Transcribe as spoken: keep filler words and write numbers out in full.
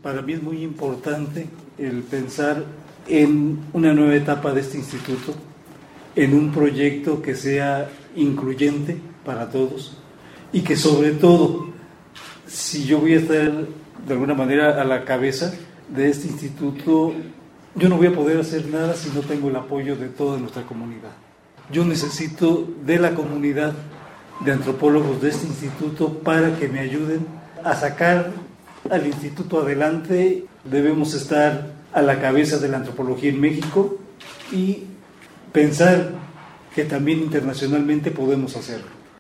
Para mí es muy importante el pensar en una nueva etapa de este instituto, en un proyecto que sea incluyente para todos y que sobre todo, si yo voy a estar de alguna manera a la cabeza de este instituto, yo no voy a poder hacer nada si no tengo el apoyo de toda nuestra comunidad. Yo necesito de la comunidad de antropólogos de este instituto para que me ayuden a sacar al instituto adelante. Debemos estar a la cabeza de la antropología en México y pensar que también internacionalmente podemos hacerlo.